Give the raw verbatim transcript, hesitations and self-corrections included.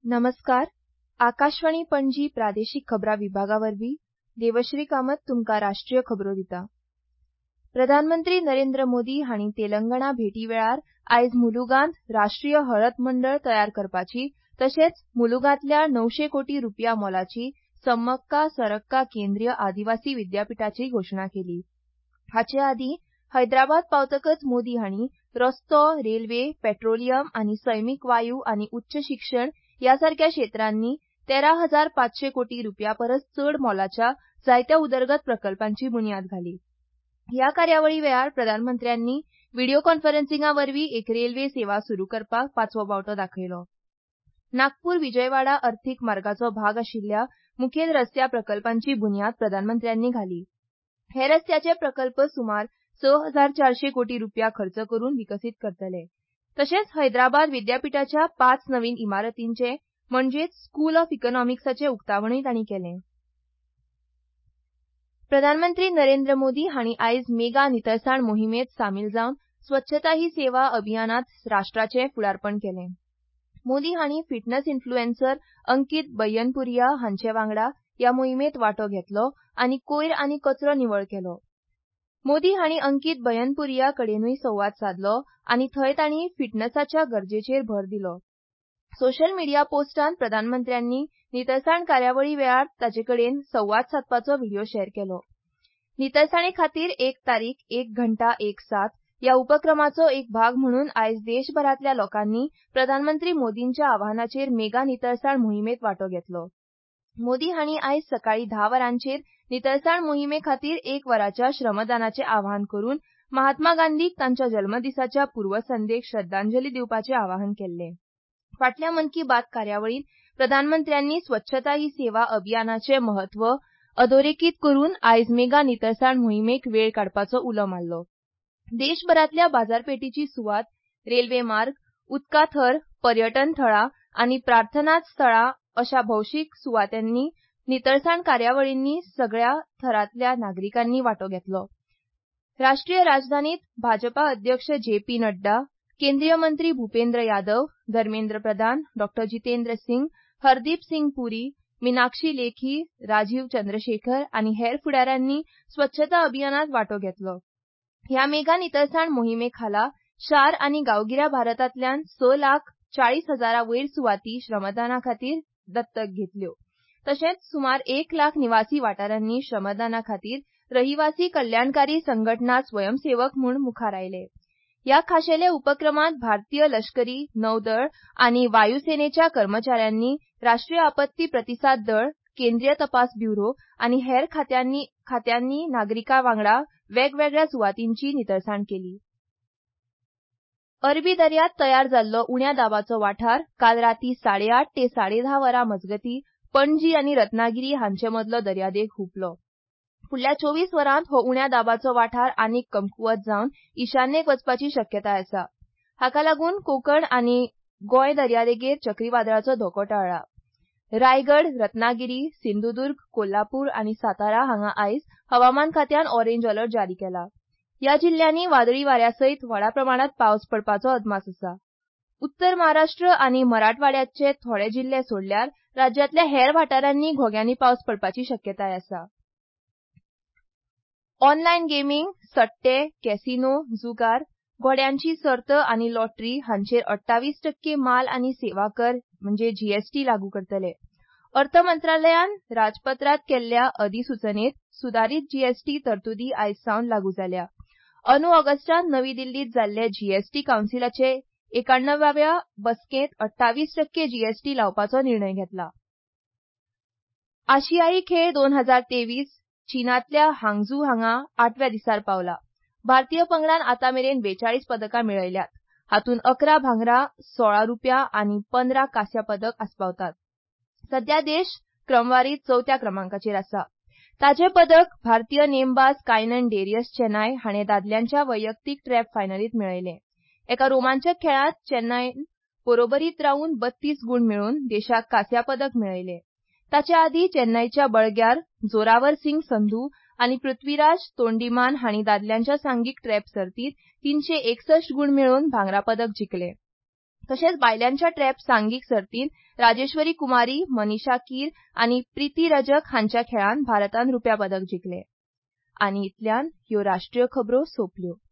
नमस्कार. आकाशवाणी पणजी प्रादेशीक खबरां विभागावरवीं देवश्री कामत तुमकां राष्ट्रीय खबरो दिता. प्रधानमंत्री नरेंद्र मोदी हांणी तेलंगणा भेटी वेळार आयज मुलुगांत राष्ट्रीय हळद मंडळ तयार करपाची तशेंच मुलुगांतल्या णवशे कोटी रुपया मोलाची सम्मक्का सरक्का केंद्रीय आदिवासी विद्यापिठाची घोशणा केली. हाचे आदीं हैदराबाद पावतकच मोदी हांणी रस्तो, रेल्वे, पेट्रोलियम आनी सैमीक वायू आनी उच्च शिक्षण ह्या सारक्या क्षेत्रांनी तेरा हजार पांचशे कोटी रुपया परस चड मोलाच्या जायत्या उदरगत प्रकल्पांची बुनयाद घाली. ह्या कार्यावळी वेळार प्रधानमंत्र्यांनी व्हिडिओ कॉन्फरन्सिंगा वरवीं एक रेल्वे सेवा सुरू करपाक पांचवो बावटो दाखयलो. नागपूर विजयवाडा अर्थीक मार्गाचो भाग आशिल्ल्या मुखेल रस्त्या प्रकल्पांची बुनयाद प्रधानमंत्र्यांनी घाली. हे रस्त्याचे प्रकल्प सुमार स हजार चारशे कोटी रुपया खर्च करून विकसीत करतले. तशेंच हैदराबाद विद्यापिठाच्या पाच नवीन इमारतींचे म्हणजेच स्कूल ऑफ इकॉनॉमिक्साचे उक्तावणूय तांणी केलें. प्रधानमंत्री नरेंद्र मोदी हांणी आयज मेगा नितळसाण मोहिमेंत सामील जावन स्वच्छता ही सेवा अभियानांत राष्ट्राचें फुडारपण केलें. मोदी हांणी फिटनेस इन्फ्लुएन्सर अंकीत बैयनपुरिया हांचे वांगडा ह्या मोहिमेंत वांटो घेतलो आनी कोयर आनी कचरो निवळ केलो. मोदी हांणी अंकीत बैयनपुरिया कडेनूय संवाद सादलो आनी थंय तांणी फिटनेसाच्या गरजेचेर भर दिलो. सोशल मिडिया पोस्टांत प्रधानमंत्र्यांनी नितळसाण कार्यावळी वेळार ताचे कडेन संवाद सादपाचो व्हिडिओ शेअर केलो. नितळसाणे खातीर एक तारीख एक घंटा एक सात ह्या उपक्रमाचो एक भाग म्हणून आयज देशभरांतल्या लोकांनी प्रधानमंत्री मोदींच्या आवाहनाचेर मेगा नितळसाण मोहिमेंत वांटो घेतलो. मोदी हांणी आयज सकाळीं धा वरांचेर नितळसाण मोहिमे खातीर एक वराच्या श्रमदानाचें आवाहन करून महात्मा गांधीक तांच्या जल्मदिसाच्या पूर्वसंध्येक श्रद्धांजली दिवपाचें आवाहन केल्लें. फाटल्या मन की बात कार्यावळींत प्रधानमंत्र्यांनी स्वच्छता ही सेवा अभियानाचें म्हत्व अधोरेखीत करून आयज मेगा नितळसाण मोहिमेक वेळ काडपाचो उलो मारलो. देशभरांतल्या बाजारपेठेची सुवात, रेल्वे मार्ग, उदका थर, पर्यटन थळां आनी प्रार्थना स्थळां अशा भौशीक सुवातांनी नितळसाण कार्यावळींनी सगळ्या थरांतल्या नागरिकांनी वांटो घेतलो. राष्ट्रीय राजधानीत भाजपा अध्यक्ष जे पी नड्डा, केंद्रीय मंत्री भुपेंद्र यादव, धर्मेंद्र प्रधान, डॉ जितेंद्र सिंग, हरदीप सिंग पुरी, मिनाक्षी लेखी, राजीव चंद्रशेखर आनी हेर फुडाऱ्यांनी स्वच्छता अभियानांत वांटो घेतलो. ह्या मेगा नितळसाण मोहिमे खाला शार आनी गांवगिऱ्या भारतांतल्यान स लाख चाळीस हजारा वयर सुवाती श्रमदाना खातीर दत्तक घेतल्यो. तशेंच सुमार एक लाख निवासी वाठारांनी श्रमदाना खातीर रहिवासी कल्याणकारी संघटना स्वयंसेवक म्हूण मुखार आयले. ह्या खाशेल्या उपक्रमांत भारतीय लश्करी, नौदळ आनी वायुसेनेच्या कर्मचाऱ्यांनी, राष्ट्रीय आपत्ती प्रतिसाद दळ, केंद्रीय तपास ब्युरो आनी हेर खात्यांनी खात्यांनी नागरिकां वांगडा वेगवेगळ्या सुवातींची नितळसाण केली. अरबी दर्यांत तयार जाल्लो उण्या दाबाचो वाठार काल रातीं साडे आठ ते साडे धा वरां मजगतीं पणजी आनी रत्नागिरी हांचे मदलो दर्यादेग हुंपलो. फुडल्या चोवीस वरांत हो उण्या दाबाचो वाठार आनीक कमकुवत जावन ईशान्येक वचपाची शक्यताय आसा. हाका लागून कोंकण आनी गोंय दर्यादेगेर चक्रीवादळाचो धोको टाळ्ळा. रायगड, रत्नागिरी, सिंधुदुर्ग, कोल्हापूर आनी सातारा हांगा आयज हवामान खात्यान ऑरेंज अलर्ट जारी केला. ह्या जिल्ल्यांनी वादळी वाऱ्या सयत व्हड प्रमाणांत पावस पडपाचो अदमास आसा. उत्तर महाराष्ट्र आनी मराठवाड्याचे थोडे जिल्ले सोडल्यार राज्यांतल्या हेर वाठारांनी घोग्यांनी पावस पडपाची शक्यताय आसा. ऑनलायन गेमींग, सट्टे, कॅसिनो, जुगार, घोड्यांची सर्त आनी लॉटरी हांचेर अठ्ठावीस टक्के माल आनी सेवा कर म्हणजे जीएसटी लागू करतले. अर्थ मंत्रालयान राजपत्रांत केल्ल्या अधिसुचनेत सुदारीत जीएसटी तरतुदी आयज सावन लागू जाल्या. अंदू ऑगस्टांत नवी दिल्लींत जाल्ले जीएसटी कावन्सिलाचे एकाणव्वदाव्या बसकेंत अठ्ठावीस टक्के जीएसटी लावपाचो निर्णय घेतला. आशियाई खेळ दोन हजार तेवीस चीनांतल्या हांगझू हांगा आठव्या दिसार पावला. भारतीय पंगडान आतां मेरेन बेचाळीस पदकां मेळयल्यात. हातूंत अकरा भांगरा, सोळा रुप्या आनी पंदरा कांस्य पदक आस्पावतात. सध्या देश क्रमवारीत चवथ्या क्रमांकाचेर आसा. ताचे पदक भारतीय नेमबाज कायनन डेरियस चेनाय हाणें दादल्यांच्या वैयक्तीक ट्रॅप फायनलींत मेळयलें. एका रोमांचक खेळांत चेन्नयन बरोबरीत रावन बत्तीस गूण मेळोवन देशाक कांस्य पदक मेळयलें. ताचे आदीं चेन्नयच्या बळग्यार जोरावर सिंग संधू आनी पृथ्वीराज तोंडीमान हांणी दादल्यांच्या सांघीक ट्रॅप सर्तींत तिनशे एकसष्ट गूण मेळोवन भांगरा पदक जिखलें. तशेंच बायलांच्या ट्रॅप सांघीक सर्तींत राजेश्वरी कुमारी, मनीषा कीर आनी प्रिती रजक हांच्या खेळान भारतान रुप्या पदक जिखलें. आनी इतल्यान ह्यो राष्ट्रीय खबरो सोंपल्यो.